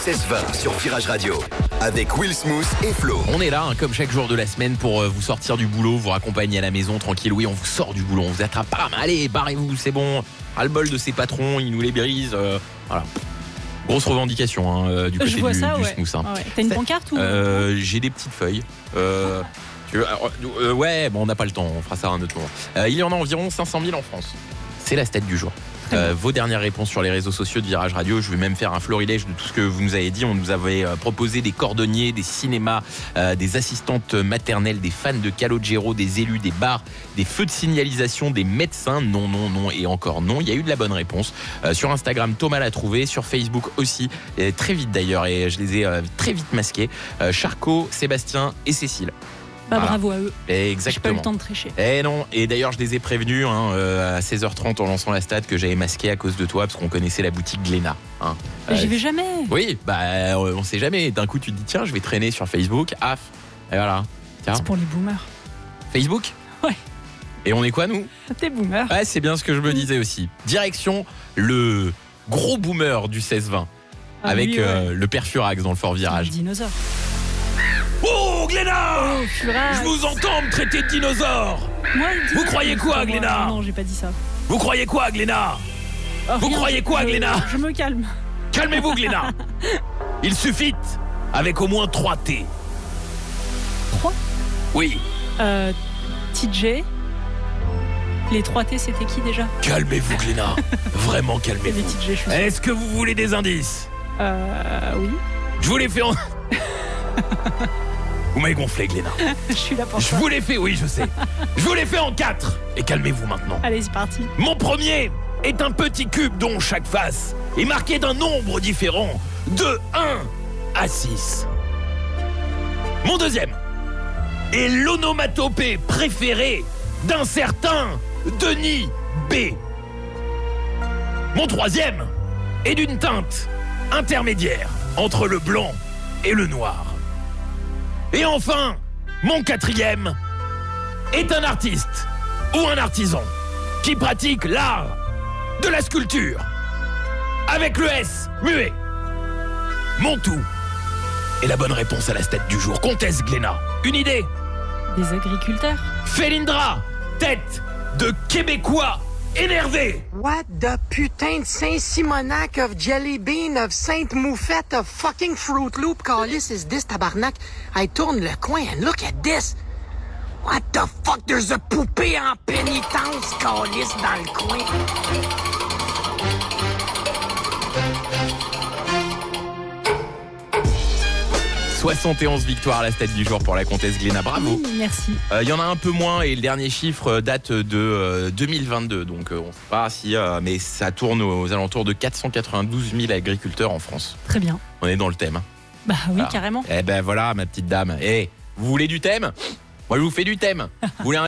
16-20 sur Virage Radio avec Will Smooth et Flo. On est là, comme chaque jour de la semaine, pour vous sortir du boulot, vous raccompagner à la maison tranquille. Oui, on vous sort du boulot, on vous attrape. Bam, allez, barrez-vous, c'est bon. Ras-le-bol de ces patrons, ils nous les brisent. Voilà. Grosse revendication du côté du Smooth. Ah ouais. T'as une pancarte ou J'ai des petites feuilles. Ouais, bon, on n'a pas le temps, on fera ça un autre moment. Il y en a environ 500 000 en France. C'est la stat du jour. Vos dernières réponses sur les réseaux sociaux de Virage Radio. Je vais même faire un florilège de tout ce que vous nous avez dit. On nous avait proposé des cordonniers, des cinémas, des assistantes maternelles, des fans de Calogero, des élus, des bars, des feux de signalisation, des médecins. Non, non, non et encore non. Il y a eu de la bonne réponse. Sur Instagram, Thomas l'a trouvé. Sur Facebook aussi, très vite d'ailleurs, et je les ai très vite masqués. Charcot, Sébastien et Cécile. Voilà. Bravo à eux. Exactement. J'ai pas eu le temps de tricher. Non. Et d'ailleurs, je les ai prévenus à 16h30 en lançant la stat que j'avais masqué à cause de toi parce qu'on connaissait la boutique Glénat. J'y vais jamais. Oui, on sait jamais. D'un coup, tu te dis tiens, je vais traîner sur Facebook. Et voilà. Tiens. C'est pour les boomers. Facebook ? Ouais. Et on est quoi nous ? T'es boomer. Ouais, c'est bien ce que je me disais aussi. Direction le gros boomer du 16-20 avec le père Furax dans le Fort Virage. Le dinosaure. Oh, Glénat! Oh, Furax. Je vous entends me traiter de dinosaure! Moi, vous croyez quoi, Glénat? Non, j'ai pas dit ça. Vous croyez quoi, Glénat? Vous croyez quoi, Glénat? Je me calme. Calmez-vous, Glénat. Il suffit avec au moins 3 T. 3? Oui. TJ. Les 3 T, c'était qui déjà? Calmez-vous, Glénat. Vraiment, calmez-vous. TJ, je suis Est-ce que vous voulez des indices? Oui. Je vous les fais en... Vous m'avez gonflé, Glénat. Je suis là pour ça. Je vous l'ai fait, oui, je sais. Je vous l'ai fait en 4. Et calmez-vous maintenant. Allez, c'est parti. Mon premier est un petit cube dont chaque face est marquée d'un nombre différent de 1 à 6. Mon deuxième est l'onomatopée préférée d'un certain Denis B. Mon troisième est d'une teinte intermédiaire entre le blanc et le noir. Et enfin, mon quatrième est un artiste ou un artisan qui pratique l'art de la sculpture avec le S muet. Mon tout est la bonne réponse à la stat du jour. Comtesse Glénat, une idée? Des agriculteurs. Félindra, tête de Québécois énervé. What the putain de Saint-Simonac of Jelly Bean of Sainte-Moufette of fucking Fruit Loop Callis is this tabarnak? I tourne le coin and look at this. What the fuck? There's a poupée en pénitence Callis dans le coin. 71 victoires à la stat du jour pour la comtesse Glénat, bravo. Merci. Il y en a un peu moins et le dernier chiffre date de 2022, donc on ne sait pas si, mais ça tourne aux alentours de 492 000 agriculteurs en France. Très bien. On est dans le thème. Bah oui, Alors, carrément. Eh ben voilà, ma petite dame. Vous voulez du thème? Moi je vous fais du thème. Vous voulez un